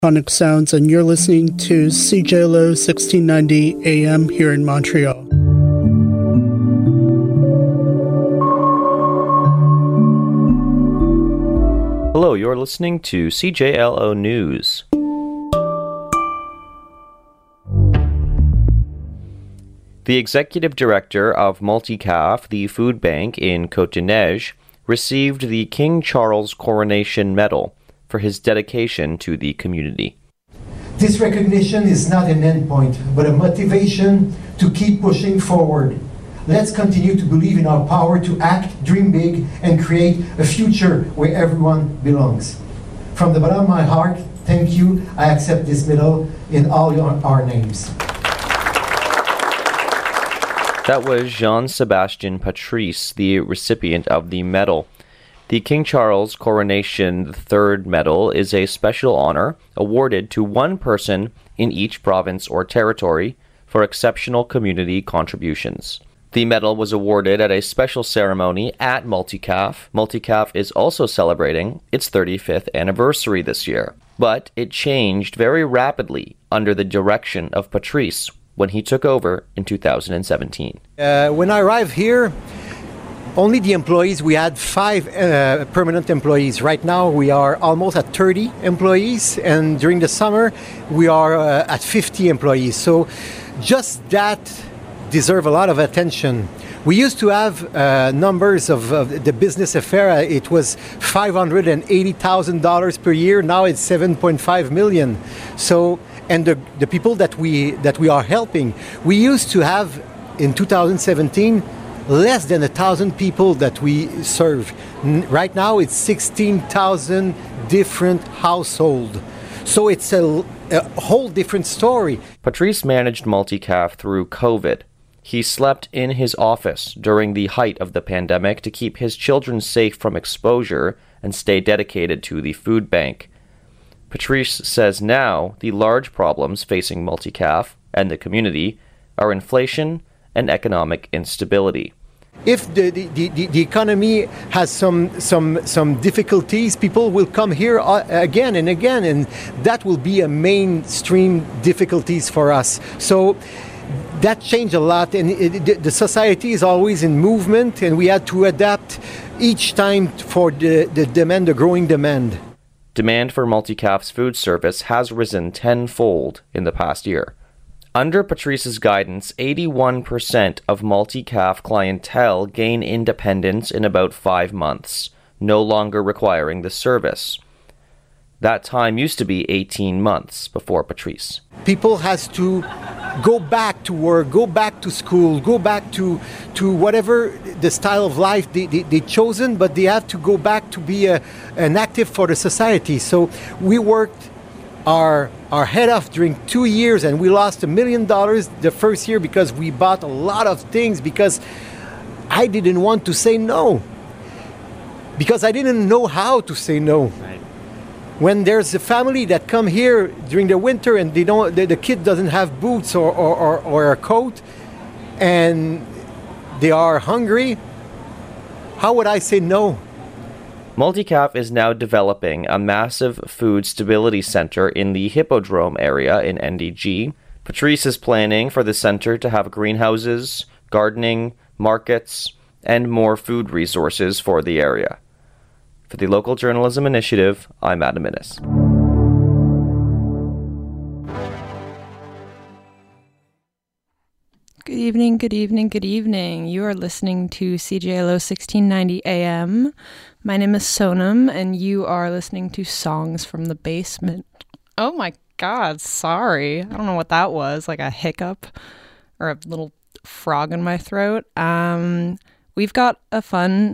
Sonic Sounds, and you're listening to CJLO 1690 AM here in Montreal. Hello, you're listening to CJLO News. The executive director of Multicaf, the food bank in Côte-des-Neiges, received the King Charles Coronation Medal for his dedication to the community. This recognition is not an endpoint, but a motivation to keep pushing forward. Let's continue to believe in our power to act, dream big, and create a future where everyone belongs. From the bottom of my heart, thank you. I accept this medal in all our names. That was Jean-Sébastien Patrice, the recipient of the medal. The King Charles Coronation III Medal is a special honor awarded to one person in each province or territory for exceptional community contributions. The medal was awarded at a special ceremony at Multicaf. Multicaf is also celebrating its 35th anniversary this year, but it changed very rapidly under the direction of Patrice when he took over in 2017. When I arrived here, only the employees, we had 5 permanent employees. Right now we are almost at 30 employees, and during the summer we are at 50 employees. So just that deserve a lot of attention. We used to have numbers of the business affair. It was $580,000 per year. Now it's 7.5 million. So, and the people that we are helping, we used to have in 2017 less than 1,000 people that we serve. Right now it's 16,000 different households. So it's a whole different story. Patrice managed Multicaf through COVID. He slept in his office during the height of the pandemic to keep his children safe from exposure and stay dedicated to the food bank. Patrice says now the large problems facing Multicaf and the community are inflation and economic instability. If the economy has some difficulties, people will come here again and again, and that will be a mainstream difficulties for us. So that changed a lot, and the society is always in movement, and we had to adapt each time for the demand, the growing demand. Demand for Multicaf's food service has risen tenfold in the past year. Under Patrice's guidance, 81% of Multicaf clientele gain independence in about 5 months, no longer requiring the service. That time used to be 18 months before Patrice. People has to go back to work, go back to school, go back to whatever the style of life they chosen, but they have to go back to be an active for the society. So we worked our head off during 2 years, and we lost $1 million the first year because we bought a lot of things, because I didn't want to say no, because I didn't know how to say no. Right. When there's a family that come here during the winter and the kid doesn't have boots or a coat, and they are hungry, how would I say no? Multicaf is now developing a massive food stability center in the Hippodrome area in NDG. Patrice is planning for the center to have greenhouses, gardening, markets, and more food resources for the area. For the Local Journalism Initiative, I'm Adam Innes. Good evening, good evening, good evening. You are listening to CJLO 1690 AM. My name is Sonam, and you are listening to Songs from the Basement. Oh my God, sorry. I don't know what that was, like a hiccup or a little frog in my throat. I've got a fun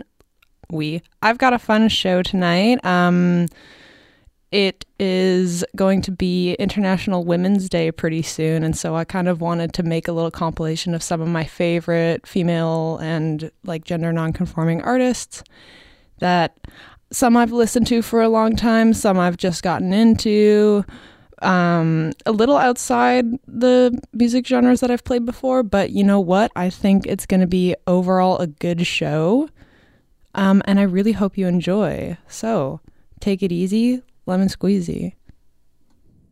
show tonight. It is going to be International Women's Day pretty soon, and so I kind of wanted to make a little compilation of some of my favorite female and like gender non-conforming artists that some I've listened to for a long time, some I've just gotten into, a little outside the music genres that I've played before, but you know what? I think it's going to be overall a good show, and I really hope you enjoy. So take it easy. Lemon squeezy.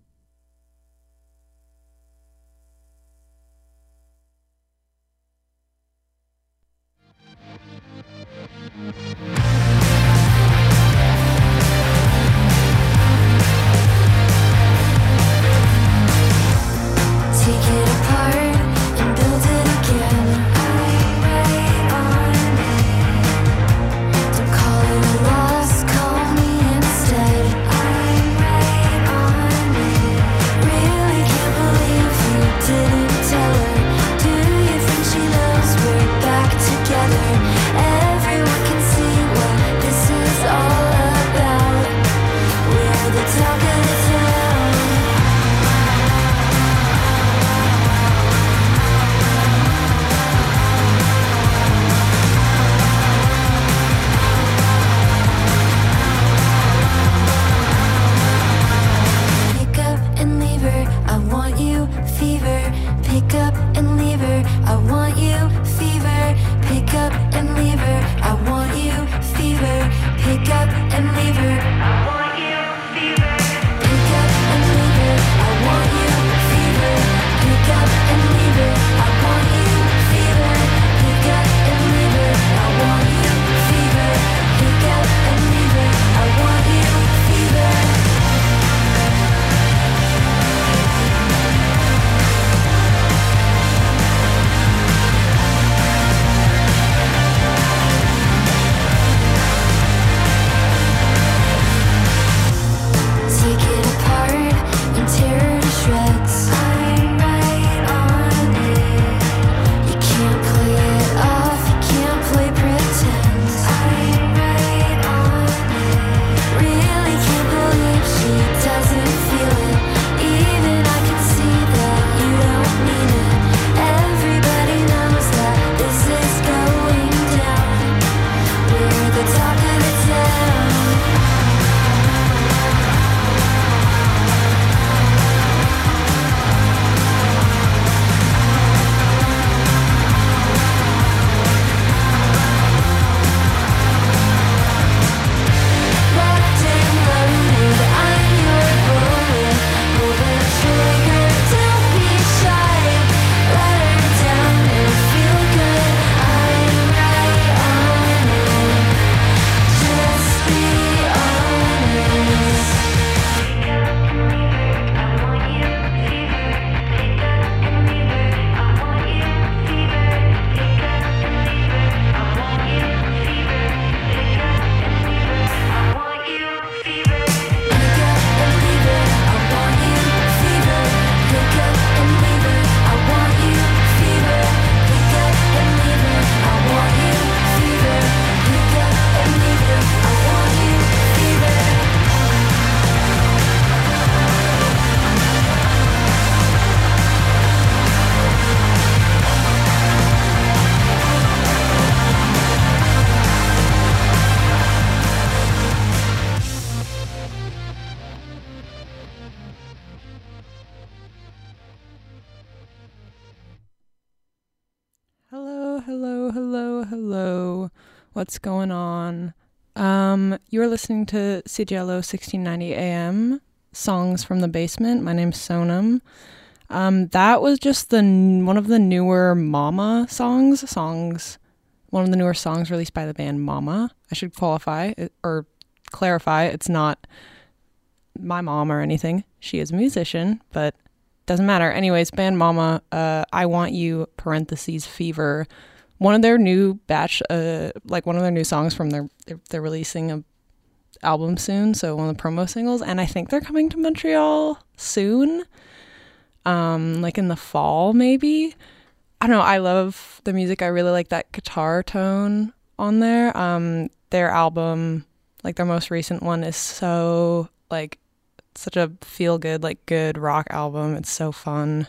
hello. What's going on? You're listening to CJLO 1690 AM, Songs from the Basement. My name's Sonam. That was just one of the newer Mama songs. One of the newer songs released by the band Mama. I should clarify, it's not my mom or anything. She is a musician, but doesn't matter. Anyways, band Mama, I Want You, parentheses, Fever. One of their new one of their new songs from they're releasing a album soon, so one of the promo singles, and I think they're coming to Montreal soon, like in the fall maybe. I don't know, I love the music. I really like that guitar tone on there. Their album, like their most recent one, is so like such a feel good, like good rock album. It's so fun.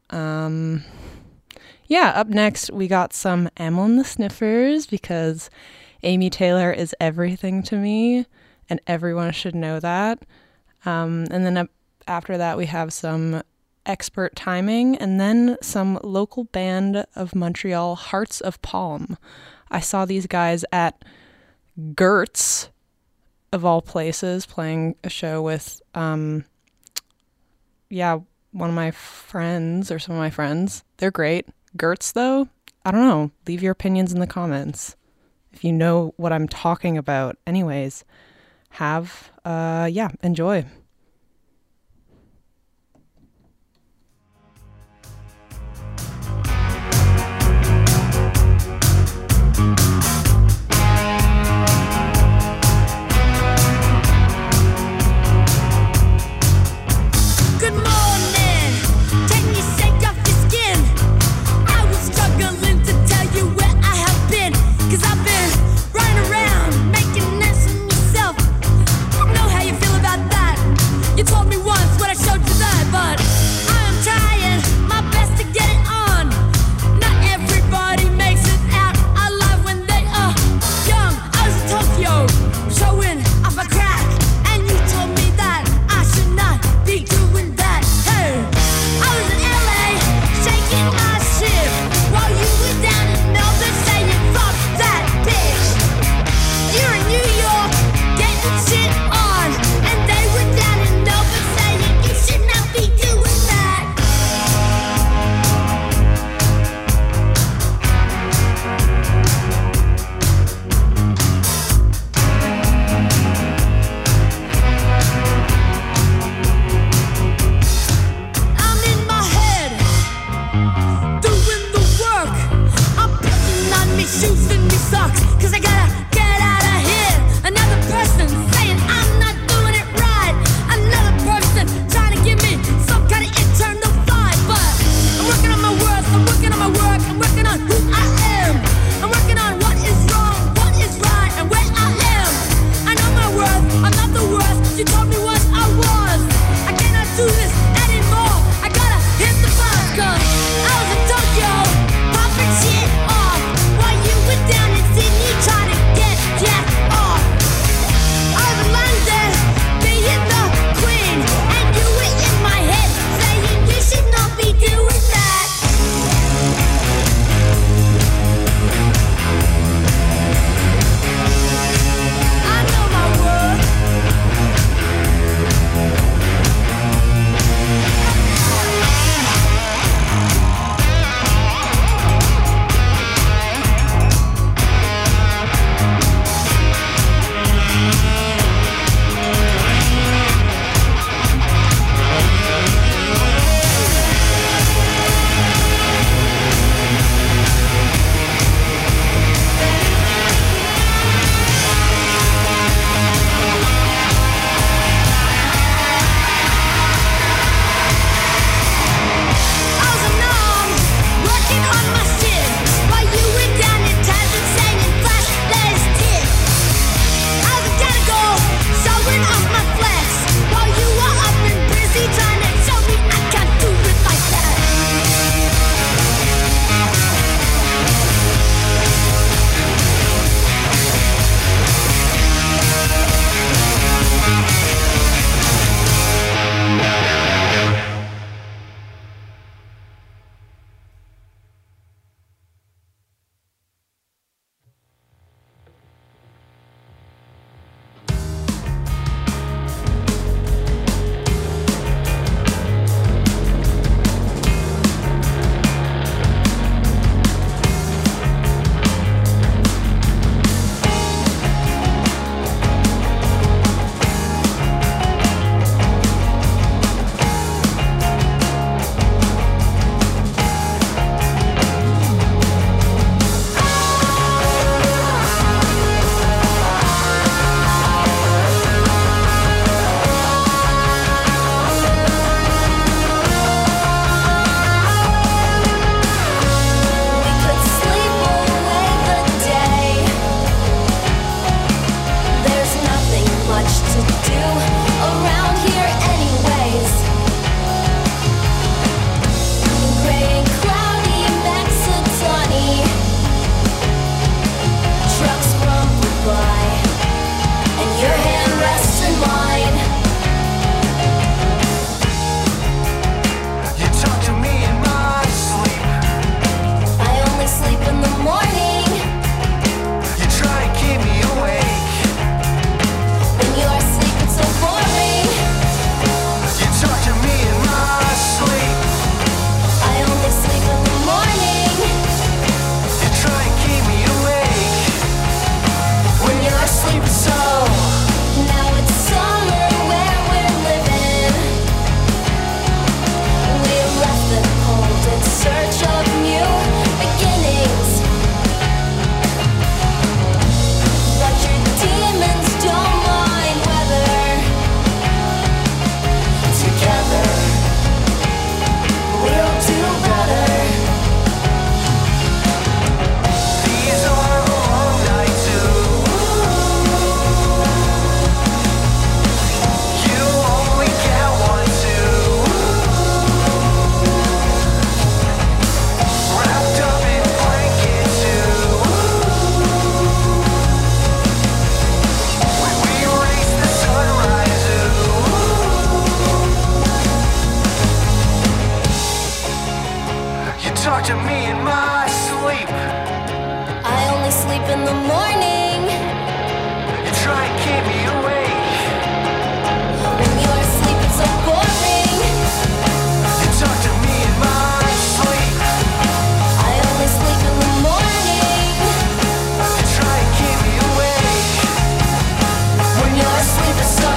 Yeah, up next we got some Amyl and the Sniffers, because Amy Taylor is everything to me and everyone should know that. And then after that we have some Expert Timing, and then some local band of Montreal, Hearts of Palm. I saw these guys at Gertz, of all places, playing a show with one of my friends, or some of my friends. They're great. Gertz, though, I don't know. Leave your opinions in the comments if you know what I'm talking about. Anyways, enjoy. Running around, making mess of yourself. I know how you feel about that. talk to me in my sleep. I only sleep in the morning. You try and keep me awake. When you're asleep, it's so boring. You talk to me in my sleep. I only sleep in the morning. You try and keep me awake. When you're asleep, it's so.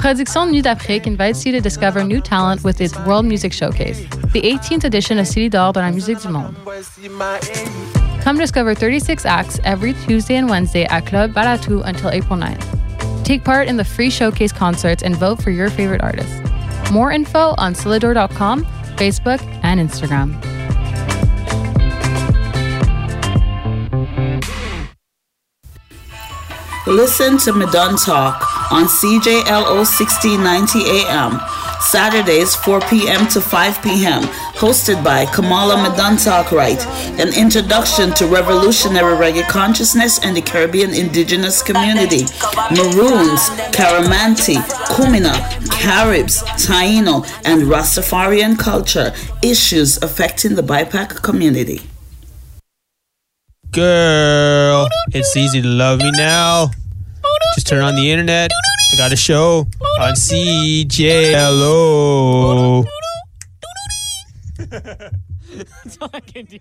Production Nuit d'Afrique invites you to discover new talent with its World Music Showcase, the 18th edition of City d'Or dans la musique du monde. Come discover 36 acts every Tuesday and Wednesday at Club Balatou until April 9th. Take part in the free showcase concerts and vote for your favorite artists. More info on Solidor.com, Facebook, and Instagram. Listen to Medun Talk on CJLO 1690 AM, Saturdays 4 p.m. to 5 p.m., hosted by Kamala Medun Talkwright, an introduction to revolutionary reggae consciousness and the Caribbean indigenous community, Maroons, Caramanti, Kumina, Caribs, Taino, and Rastafarian culture, issues affecting the BIPAC community. Girl, it's easy to love me now. Just turn on the internet. I got a show on CJLO. That's all I can do.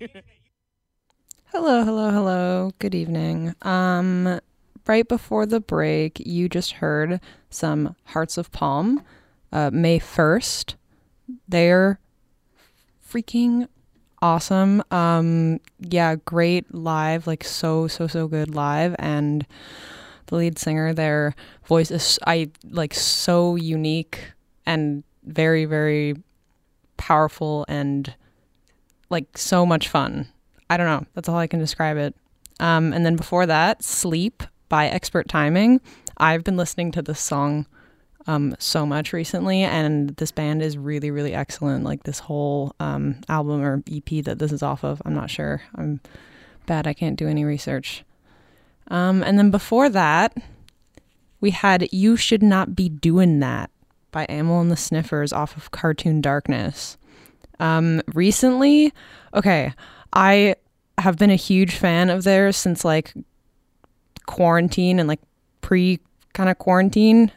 Hello. Good evening. Right before the break, you just heard some Hearts of Palm, May 1st. They're freaking awesome. Yeah, great live, like so good live, and the lead singer, their voice is so unique and very, very powerful and like so much fun. I don't know, that's all I can describe it. And then before that, Sleep by Expert Timing. I've been listening to this song so much recently, and this band is really, really excellent. Like this whole album or EP that this is off of, I'm not sure. I'm bad, I can't do any research. And then before that, we had You Should Not Be Doing That by Amyl and the Sniffers off of Cartoon Darkness. Recently, okay, I have been a huge fan of theirs since like quarantine and like pre kind of quarantine.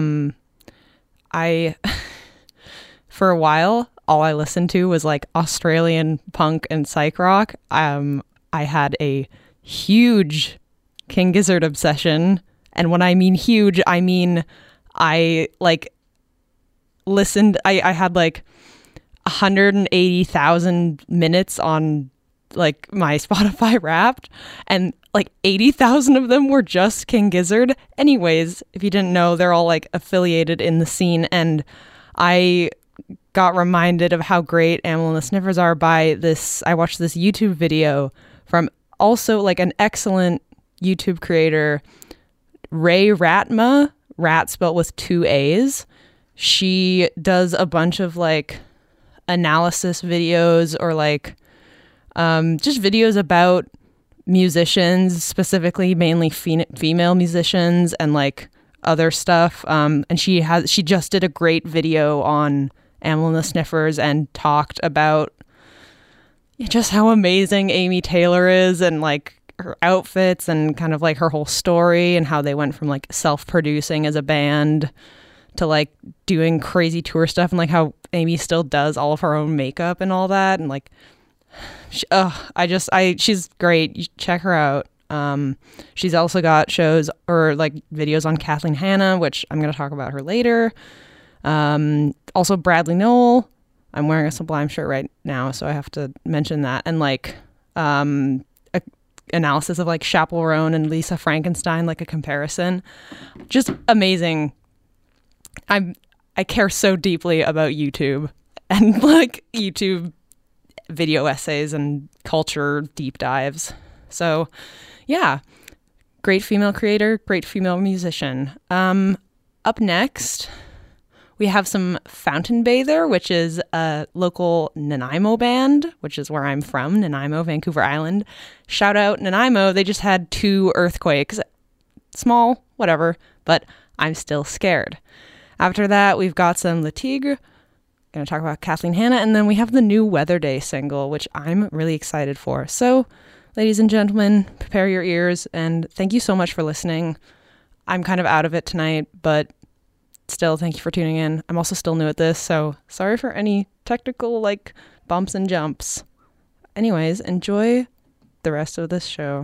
I for a while all I listened to was like Australian punk and psych rock. I had a huge King Gizzard obsession, and when I mean huge, I mean I like listened. I had like 180,000 minutes on like my Spotify Wrapped, and like 80,000 of them were just King Gizzard. Anyways, if you didn't know, they're all like affiliated in the scene, and I got reminded of how great Amyl and the Sniffers are by this. I watched this YouTube video from also like an excellent YouTube creator, Ray Ratma, Rat spelled with 2 A's. She does a bunch of like analysis videos or like just videos about musicians, specifically mainly female musicians and like other stuff. And she just did a great video on Amyl and the Sniffers and talked about just how amazing Amy Taylor is and like her outfits and kind of like her whole story and how they went from like self-producing as a band to like doing crazy tour stuff, and like how Amy still does all of her own makeup and all that, and like she's great. You check her out. She's also got shows or like videos on Kathleen Hanna, which I'm going to talk about her later. Also Bradley Noel. I'm wearing a Sublime shirt right now, so I have to mention that. And like analysis of like Chappell Roan and Lisa Frankenstein, like a comparison. Just amazing. I care so deeply about YouTube and like YouTube video essays and culture deep dives. So yeah, great female creator, great female musician. Up next, we have some Fountain Bather, which is a local Nanaimo band, which is where I'm from, Nanaimo, Vancouver Island. Shout out Nanaimo. They just had 2 earthquakes. Small, whatever, but I'm still scared. After that, we've got some Le Tigre. Going to talk about Kathleen Hanna, and then we have the new Weather Day single, which I'm really excited for. So, ladies and gentlemen, prepare your ears, and thank you so much for listening. I'm kind of out of it tonight, but still, thank you for tuning in. I'm also still new at this, so sorry for any technical like bumps and jumps. Anyways, enjoy the rest of this show.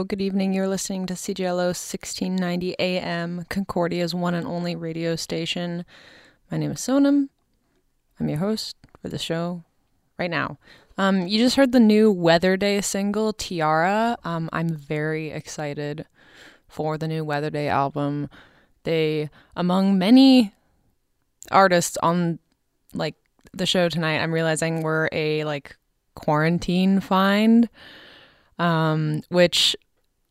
good evening. You're listening to CJLO 1690 AM, Concordia's one and only radio station. My name is Sonam. I'm your host for the show right now. You just heard the new Weather Day single, Tiara. I'm very excited for the new Weather Day album. They, among many artists on like the show tonight, I'm realizing were a like quarantine find, which,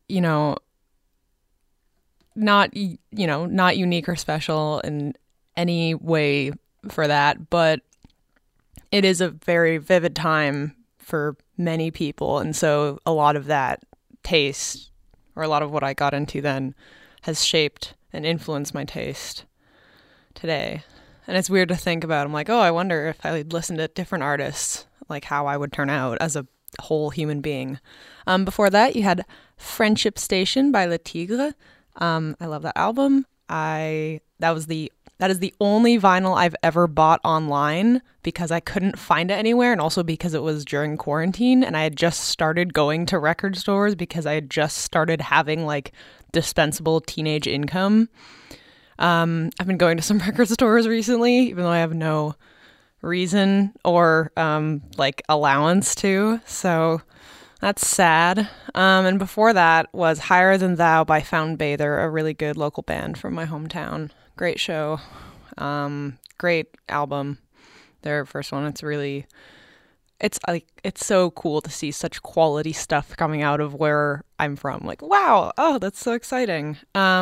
not unique or special in any way for that, but it is a very vivid time for many people. And so a lot of that taste, or a lot of what I got into then, has shaped and influenced my taste today. And it's weird to think about. I'm like, oh, I wonder if I listened to different artists, like how I would turn out as a whole human being. Before that, you had Friendship Station by Le Tigre. I love that album. That is the only vinyl I've ever bought online because I couldn't find it anywhere, and also because it was during quarantine and I had just started going to record stores because I had just started having like dispensable teenage income. I've been going to some record stores recently, even though I have no reason or like allowance to, so that's sad. And before that was Higher Than Thou by Fountain Bather, a really good local band from my hometown. Great show. Great album. Their first one. It's so cool to see such quality stuff coming out of where I'm from. Like, wow, oh, that's so exciting.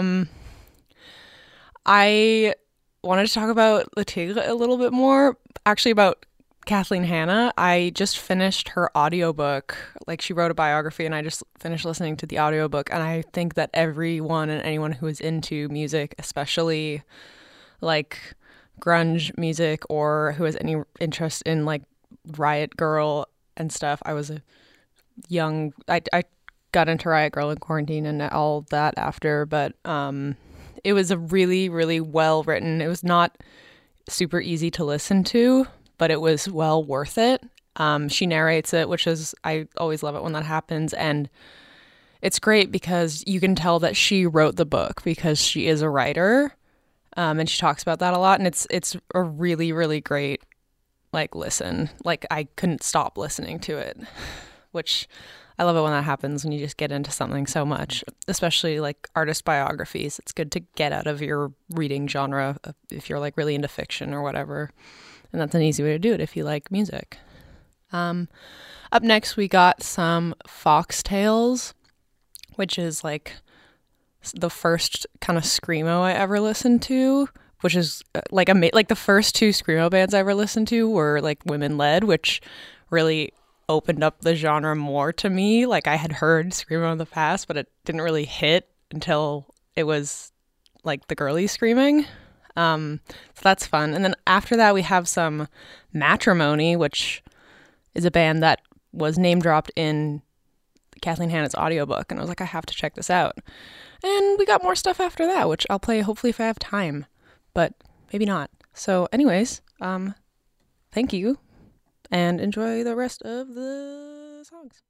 I wanted to talk about Le Tigre a little bit more, actually about Kathleen Hanna. I just finished her audiobook. Like, she wrote a biography and I just finished listening to the audiobook, and I think that everyone and anyone who is into music, especially like grunge music, or who has any interest in like Riot Girl and stuff. I got into Riot Girl in quarantine and all that after, but it was a really, really well written. It was not super easy to listen to, but it was well worth it. She narrates it, which is, I always love it when that happens. And it's great because you can tell that she wrote the book because she is a writer. And she talks about that a lot. And it's a really, really great, like, listen. Like, I couldn't stop listening to it, which I love it when that happens, when you just get into something so much, especially like artist biographies. It's good to get out of your reading genre if you're like really into fiction or whatever. And that's an easy way to do it if you like music. Up next, we got some Foxtails, which is like the first kind of screamo I ever listened to, which is like the first two screamo bands I ever listened to were like women-led, which really opened up the genre more to me. Like, I had heard screamo in the past, but it didn't really hit until it was like the girlies screaming. So that's fun. And then after that, we have some Matrimony, which is a band that was name dropped in Kathleen Hanna's audiobook. And I was like, I have to check this out. And we got more stuff after that, which I'll play hopefully if I have time, but maybe not. So anyways, thank you and enjoy the rest of the songs.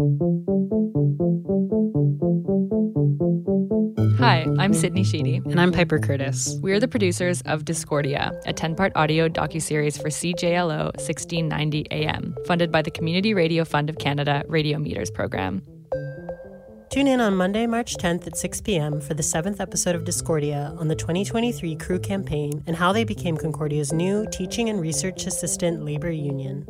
Hi, I'm Sydney Sheedy. And I'm Piper Curtis. We're the producers of Discordia, a 10-part audio docuseries for CJLO 1690 AM, funded by the Community Radio Fund of Canada Radio Meters program. Tune in on Monday, March 10th at 6 p.m. for the 7th episode of Discordia on the 2023 Crew campaign and how they became Concordia's new teaching and research assistant labor union.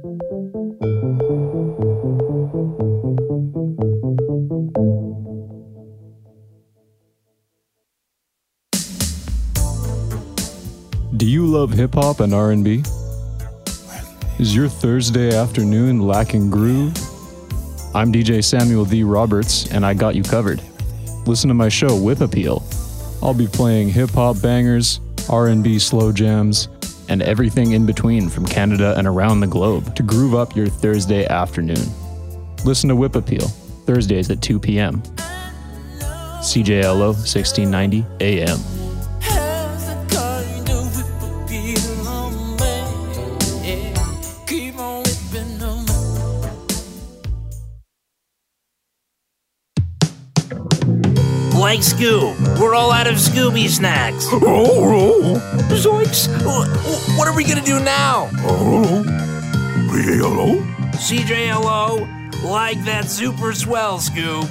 Do you love hip-hop and R&B? Is your Thursday afternoon lacking groove? I'm DJ Samuel D. Roberts, and I got you covered. Listen to my show, Whip Appeal. I'll be playing hip-hop bangers, R&B slow jams, and everything in between from Canada and around the globe to groove up your Thursday afternoon. Listen to Whip Appeal, Thursdays at 2 p.m. CJLO 1690 AM. Like Scoob, we're all out of Scooby snacks. Oh, zoinks! What are we gonna do now? CJLO? CJLO, like that super swell, Scoob.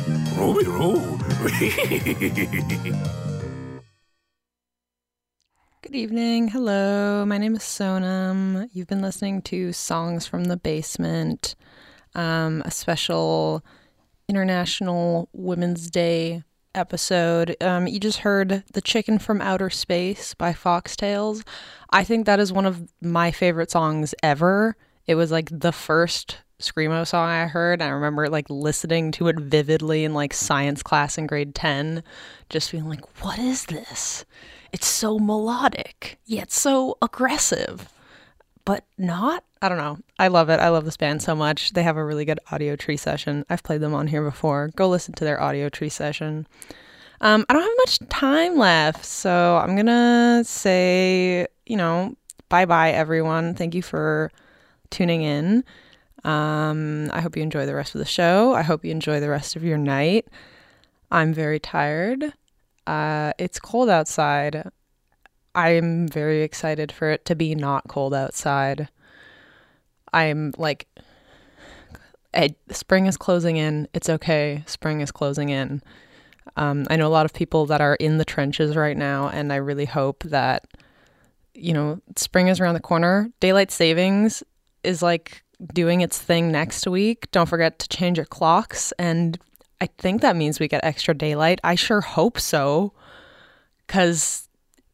Good evening. Hello. My name is Sonam. You've been listening to Songs from the Basement, a special International Women's Day episode. You just heard The Chicken from Outer Space by Foxtails. I think that is one of my favorite songs ever. It was like the first Screamo song I heard. I remember like listening to it vividly in like science class in grade 10, just being like, what is this? It's so melodic, yet so aggressive, but not. I don't know. I love it. I love this band so much. They have a really good Audio Tree session. I've played them on here before. Go listen to their Audio Tree session. I don't have much time left, so I'm going to say, bye-bye, everyone. Thank you for tuning in. I hope you enjoy the rest of the show. I hope you enjoy the rest of your night. I'm very tired. It's cold outside. I'm very excited for it to be not cold outside. I'm like, spring is closing in. It's okay. Spring is closing in. I know a lot of people that are in the trenches right now, and I really hope that, spring is around the corner. Daylight savings is like doing its thing next week. Don't forget to change your clocks, and I think that means we get extra daylight. I sure hope so, because,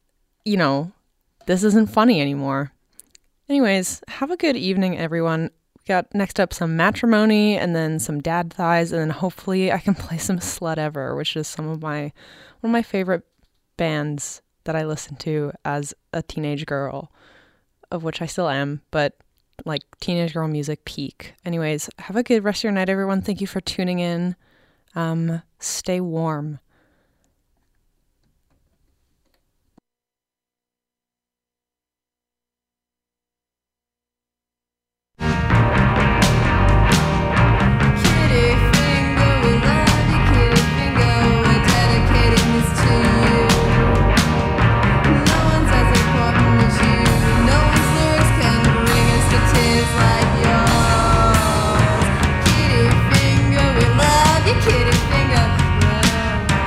this isn't funny anymore. Anyways, have a good evening, everyone. We got next up some Matrimony and then some Dad Thighs, and then hopefully I can play some Slut Ever, which is one of my favorite bands that I listened to as a teenage girl, of which I still am, but like teenage girl music peak. Anyways, have a good rest of your night, everyone. Thank you for tuning in. Stay warm. Kitty finger,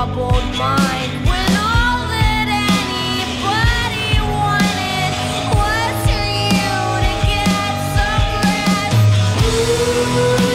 troubled mind when all that anybody wanted was for you to get some rest.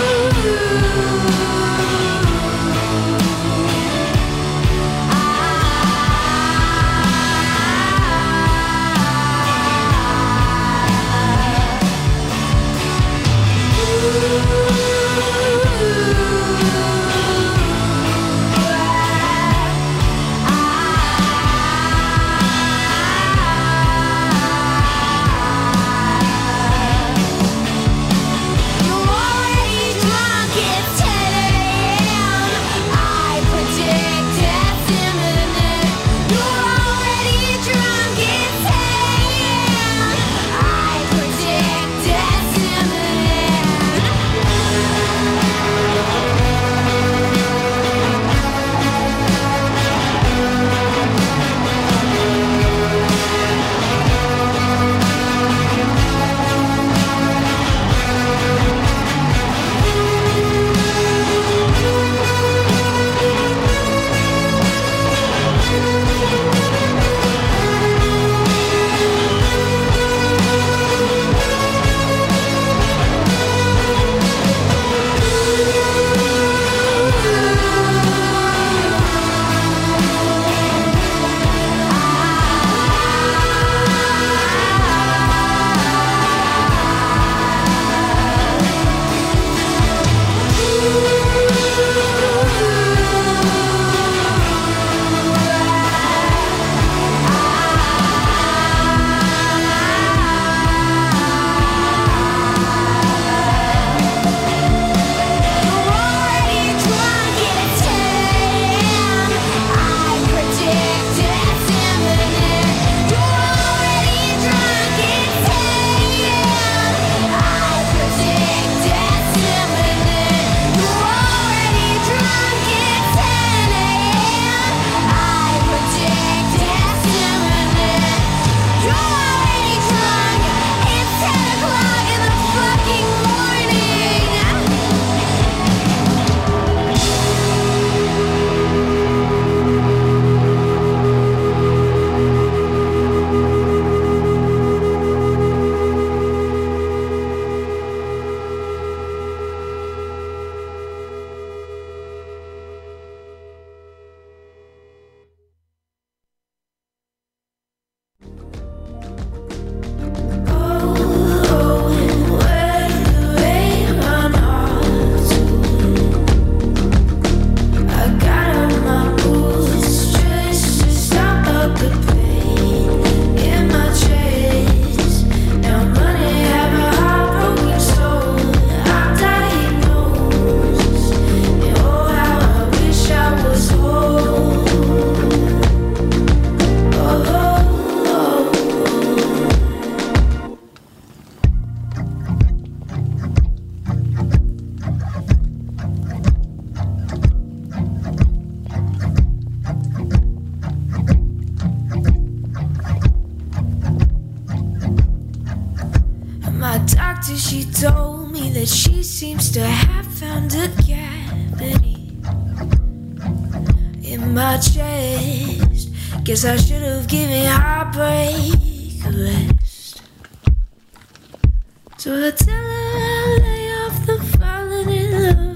doctor, she told me that she seems to have found a cavity in my chest. Guess I should have given heartbreak a rest. So I tell her I lay off the falling in love.